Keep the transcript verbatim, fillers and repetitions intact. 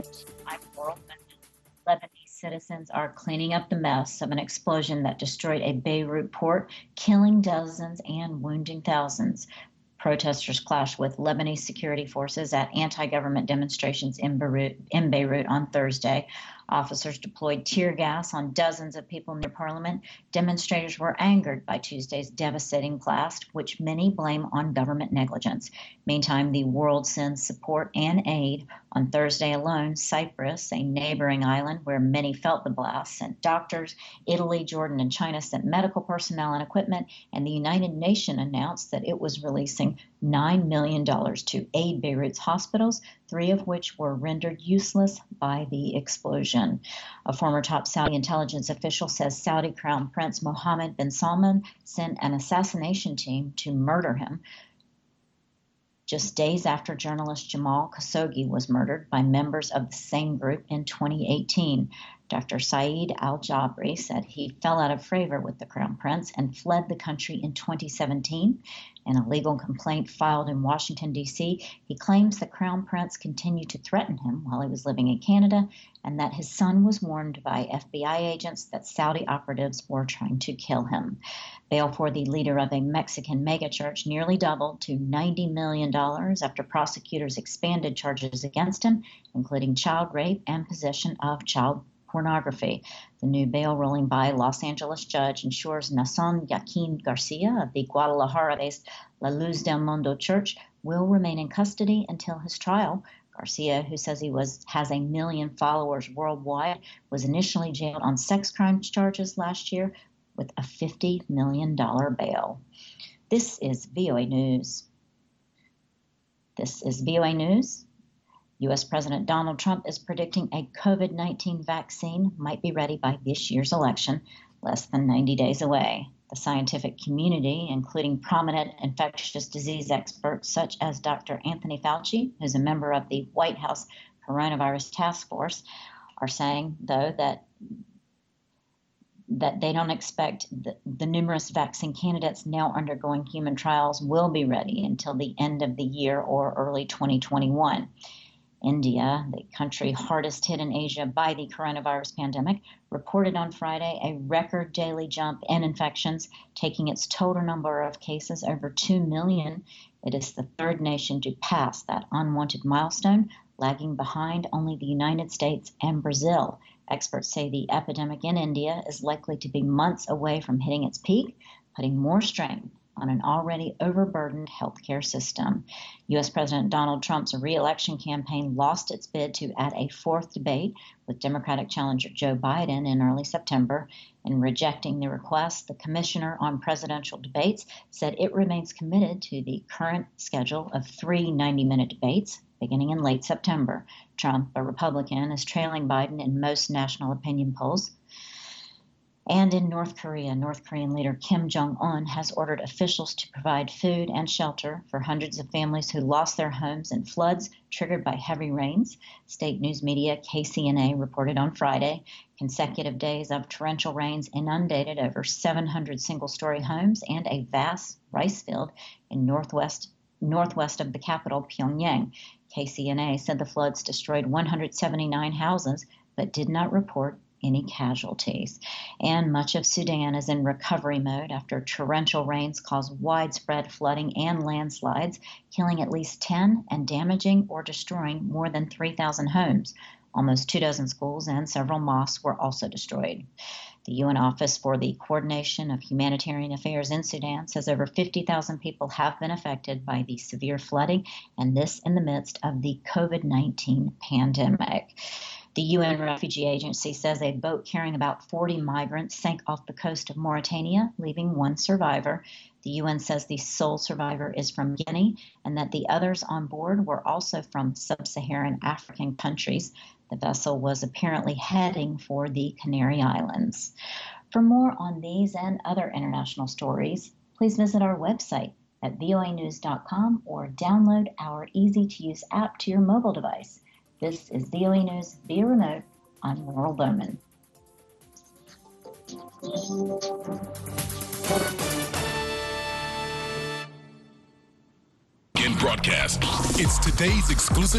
News. I'm Laurel Bennett. Lebanese citizens are cleaning up the mess of an explosion that destroyed a Beirut port, killing dozens and wounding thousands. Protesters clashed with Lebanese security forces at anti-government demonstrations in Beirut, in Beirut on Thursday. Officers deployed tear gas on dozens of people near parliament. Demonstrators were angered by Tuesday's devastating blast, which many blame on government negligence. Meantime, the world sends support and aid. On Thursday alone, Cyprus, a neighboring island where many felt the blast, sent doctors. Italy, Jordan, and China sent medical personnel and equipment, and the United Nations announced that it was releasing nine million dollars to aid Beirut's hospitals, three of which were rendered useless by the explosion. A former top Saudi intelligence official says Saudi Crown Prince Mohammed bin Salman sent an assassination team to murder him just days after journalist Jamal Khashoggi was murdered by members of the same group in twenty eighteen. Doctor Saeed Al-Jabri said he fell out of favor with the Crown Prince and fled the country in twenty seventeen. In a legal complaint filed in Washington, D C, he claims the Crown Prince continued to threaten him while he was living in Canada and that his son was warned by F B I agents that Saudi operatives were trying to kill him. Bail for the leader of a Mexican megachurch nearly doubled to ninety million dollars after prosecutors expanded charges against him, including child rape and possession of child pornography. The new bail ruling by Los Angeles judge ensures Nason Joaquin Garcia of the Guadalajara-based La Luz del Mundo Church will remain in custody until his trial. Garcia, who says he was has a million followers worldwide, was initially jailed on sex crimes charges last year with a fifty million dollars bail. This is V O A News. This is V O A News. U S President Donald Trump is predicting a COVID nineteen vaccine might be ready by this year's election, less than ninety days away. The scientific community, including prominent infectious disease experts such as Doctor Anthony Fauci, who's a member of the White House Coronavirus Task Force, are saying, though, that that they don't expect the, the numerous vaccine candidates now undergoing human trials will be ready until the end of the year or early twenty twenty-one. India, the country hardest hit in Asia by the coronavirus pandemic, reported on Friday a record daily jump in infections, taking its total number of cases over two million. It is the third nation to pass that unwanted milestone, lagging behind only the United States and Brazil. Experts say the epidemic in India is likely to be months away from hitting its peak, putting more strain on an already overburdened healthcare system. U S President Donald Trump's re-election campaign lost its bid to add a fourth debate with Democratic challenger Joe Biden in early September. In rejecting the request, the Commissioner on Presidential Debates said it remains committed to the current schedule of three ninety-minute debates beginning in late September. Trump, a Republican, is trailing Biden in most national opinion polls. And in North Korea, North Korean leader Kim Jong-un has ordered officials to provide food and shelter for hundreds of families who lost their homes in floods triggered by heavy rains. State news media K C N A reported on Friday consecutive days of torrential rains inundated over seven hundred single-story homes and a vast rice field in northwest northwest of the capital, Pyongyang. K C N A said the floods destroyed one hundred seventy-nine houses, but did not report any casualties. And much of Sudan is in recovery mode after torrential rains caused widespread flooding and landslides, killing at least ten and damaging or destroying more than three thousand homes. Almost two dozen schools and several mosques were also destroyed. The U N Office for the Coordination of Humanitarian Affairs in Sudan says over fifty thousand people have been affected by the severe flooding, and this in the midst of the COVID nineteen pandemic. The U N Refugee Agency says a boat carrying about forty migrants sank off the coast of Mauritania, leaving one survivor. The U N says the sole survivor is from Guinea and that the others on board were also from sub-Saharan African countries. The vessel was apparently heading for the Canary Islands. For more on these and other international stories, please visit our website at voa news dot com or download our easy-to-use app to your mobile device. This is V O A News via remote. I'm Laurel Bowman. In broadcast, it's today's exclusive